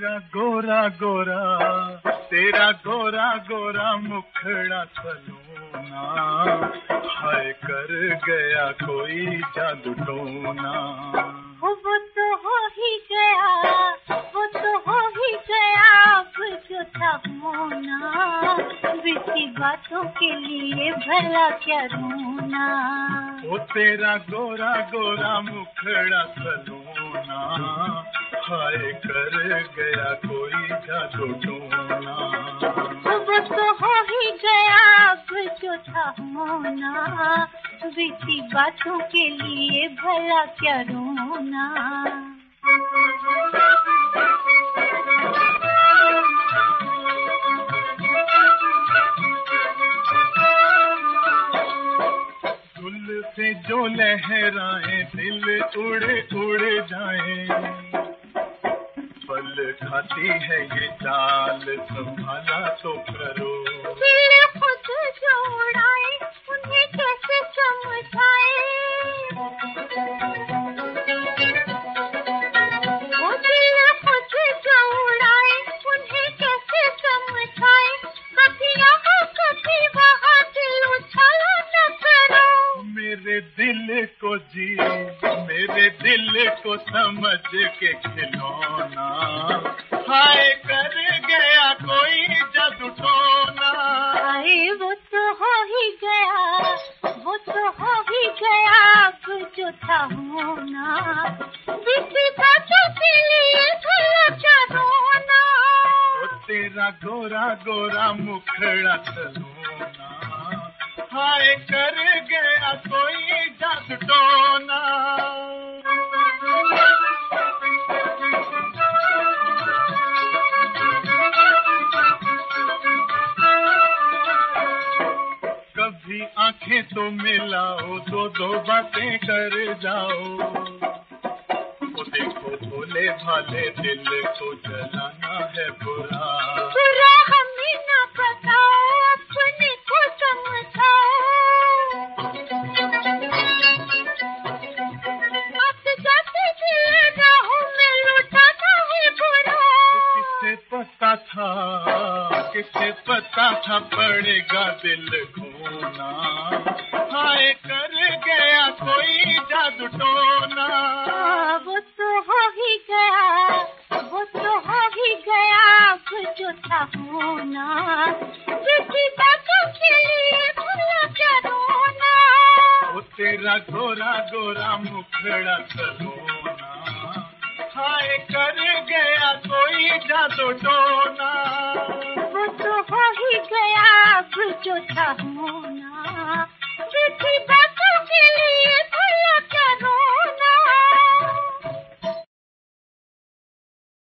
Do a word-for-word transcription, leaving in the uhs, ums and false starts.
तेरा गोरा गोरा तेरा गोरा गोरा मुखड़ा सलोना, हाय कर गया कोई जादू टोना। वो तो हो ही गया, वो तो हो ही गया, अब जो था होना, बीती बातों के लिए भला क्या रोना। वो तेरा गोरा गोरा मुखड़ा सलोना, हाय कर गया कोई जादू टोना। वो तो हो ही गया, अब जो था होना, बीती बातों के लिए भला क्या रोना। से जो लहराए दिल उड़े उड़े जाए, पल खाती है ये चाल संभाला तो करो। दिल खुद जो उड़ाए उन्हें कैसे समझाए, वो दिल खुद जो उड़ाए उन्हें कैसे समझाए, कभी यहाँ कभी वहाँ दिल उछाला न करो। मेरे दिल को जी मेरे दिल को समझ के खिलौना, हाय कर गया कोई जादू टोना। हाय वो तो हो ही गया, वो तो हो ही गया, अब जो था होना, बीती बातों के लिए भला क्या रोना। वो तेरा गोरा गोरा मुखड़ा सलोना, हाय कर गया कोई जादू टोना। कभी आंखें तो मिलाओ, दो दो बातें कर जाओ। वो देखो भोले भाले दिल को जलाना है बुरा। बुरा हमें न बताओ, अपने को समझाओ। अब जाते दिल राहों में लौटाना है बुरा। किसे पता था, किसे पता था पड़ेगा दिल खोना, हाय कर गया कोई जादू टोना। वो तो हो ही गया, वो तो हो ही गया, अब जो था होना, बीती बातों के लिए भला क्या रोना। वो तेरा गोरा गोरा मुखड़ा सलोना, हाय कर गया कोई जादू टोना।